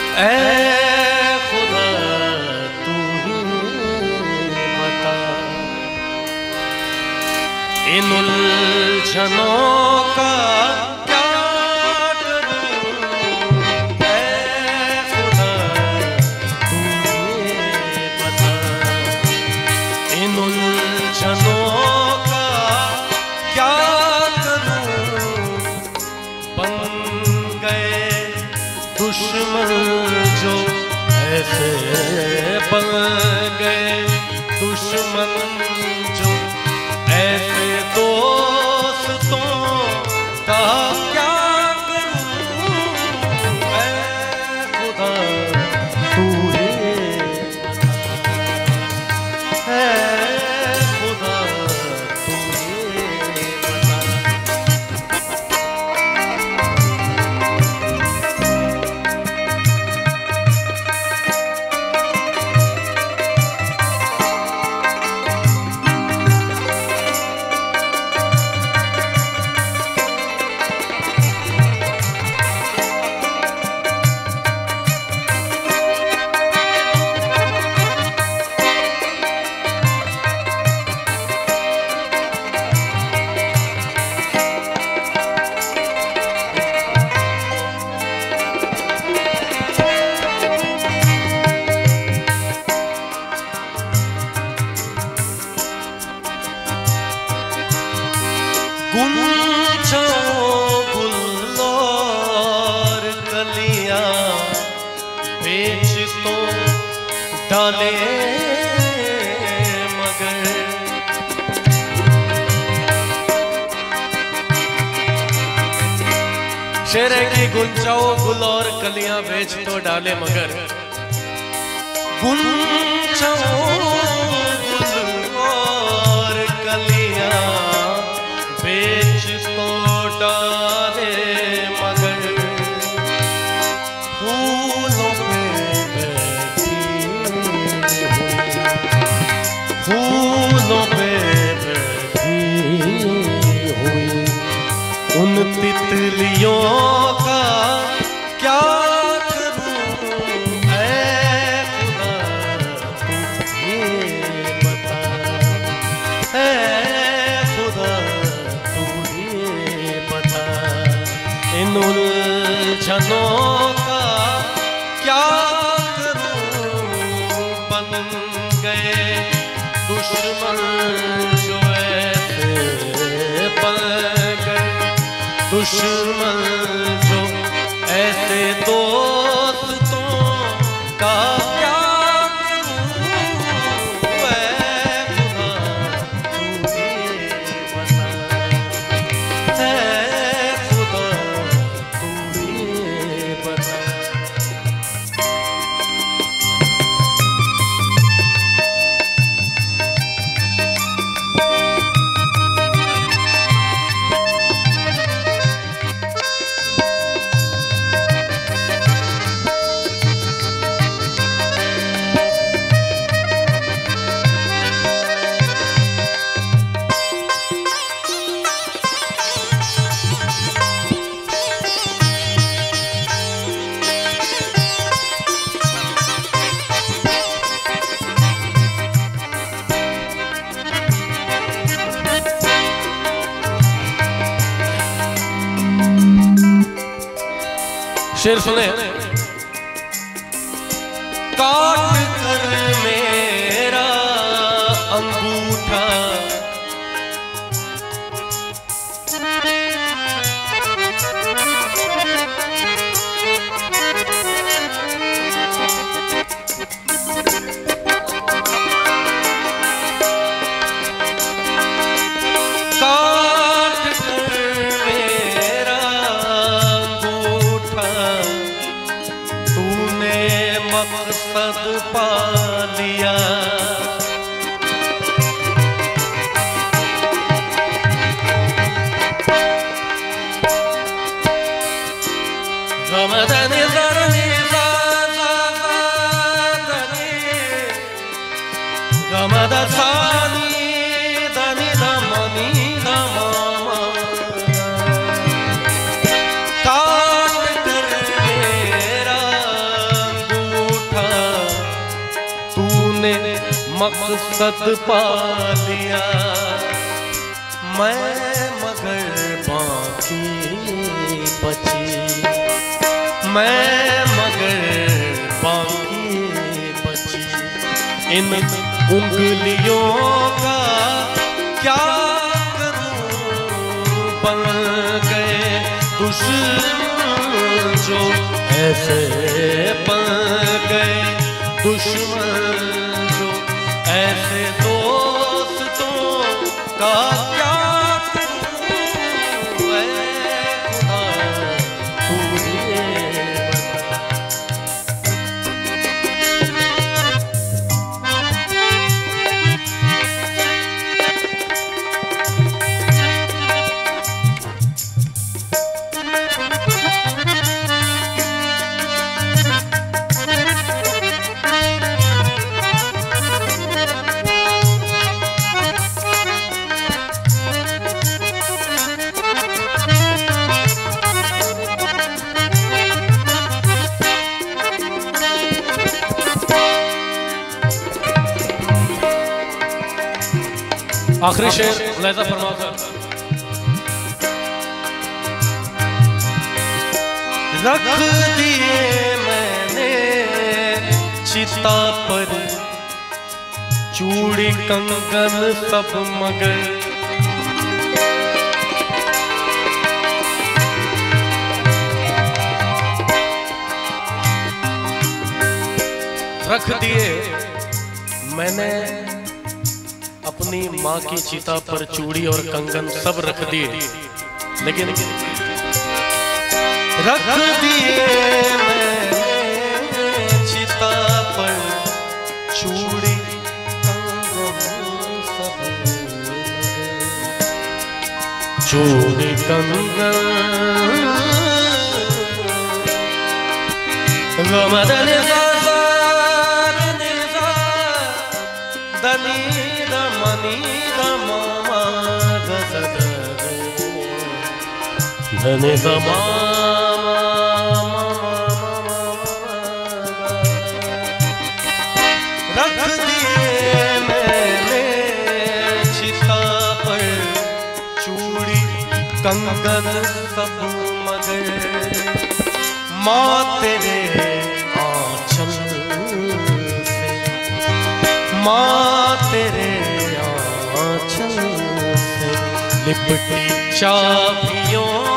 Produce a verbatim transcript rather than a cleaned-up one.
ऐ खुदा तू ही बता, इन उलझनों का क्या करूं। ऐ खुदा तू ही बता, इन उलझनों का क्या करूं। बन गए दुश्मन जो ऐसे, बन गए दुश्मन जो ऐसे, दोस्तों का क्या करूं। ऐ खुदा तू ही, ऐ खुदा तू ही बता। गुंजों गुल और कलियां बेच तो डाले मगर, शेर है कि गुंजाओ गुल और कलियां बेच तो डाले मगर, गुंजाओ गुल और कलियां बेच तो डाले मगर, फूलों पे बैठी हुई, फूलों पे बैठी हुई उन तितलियों का क्या करूं। ऐ खुदा तू ये बता, ऐ खुदा इन उलझनों का क्या करूं। बन गए दुश्मन जो ऐसे, बन गए दुश्मन जो ऐसे, दोस्तों का क्या करूं। ऐ खुदा तू ही बता, ऐ खुदा तू ही बता। शेर सुने, काट कर मेरा अंगूठा, काट कर मेरा अंगूठा, तूने मकसद पा लिया। रमदनी ज़रनी ज़ा ज़ा ज़ा दनी, रमद सानी दनी दमनी दमामा। काट कर मेरा मकसद पा लिया मैं, मगर बाकी बची मैं, मगर बाकी बची। इन उंगलियों का क्या करूं, बन गए दुश्मन जो ऐसे बन गए दुश्मन जो ऐसे दोस्तों का क्या करूं मैं खुदा तुझे आखिरी शेर लहजा फरमाओ सर। रख दिए मैंने चिता पर चूड़ी कंगन सब, मगर रख दिए मैंने अपनी माँ की चिता पर चूड़ी और कंगन सब रख दिए, लेकिन रख दिए मैंने चिता पर चूड़ी कंगन सब, चूड़ी कंगन गमदन दनी दमनी दमा गसद धने दमा रख दिए मैंने चिता पर चूड़ी कंगन सब, मगर माँ तेरे आंचल से, माँ तेरे आंचल से लिपटी चाबियों